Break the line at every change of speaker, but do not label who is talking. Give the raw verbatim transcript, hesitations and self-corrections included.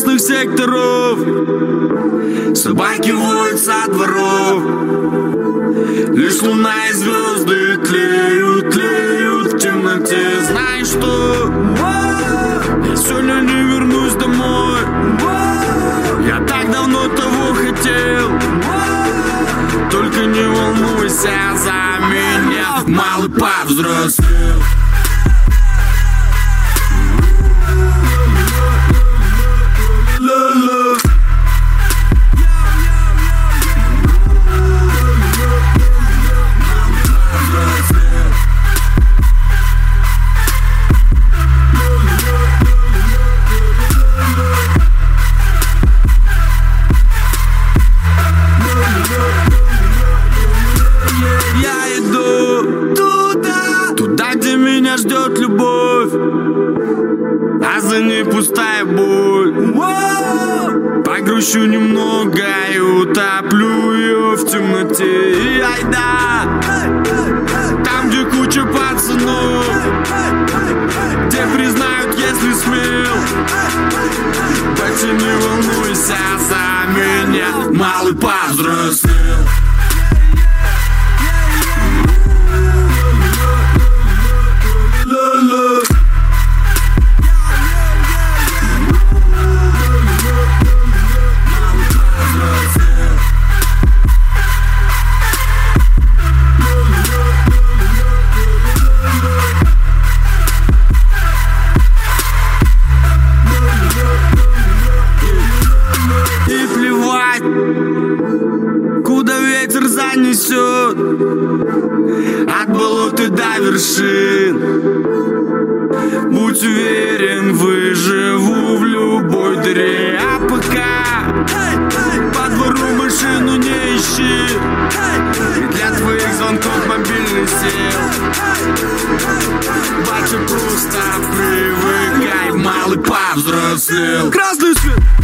красных секторов. Собаки воют со дворов. Лишь луна и звезды тлеют, тлеют в темноте. Знаешь что? Я сегодня не вернусь домой. Я так давно того хотел. Только не волнуйся за меня, малый повзрослел. Меня ждет любовь, а за ней пустая боль. Погрущу немного и утоплю ее в темноте. И айда, там, где куча пацанов, где признают, если смел. Батя, не волнуйся за меня, малый повзрослел. Куда ветер занесет, от болота до вершин. Будь уверен, выживу в любой дыре. А пока по двору машину не ищи, и для твоих звонков мобильный сел. Батя, просто привыкай, малый повзрослел. Красный свет.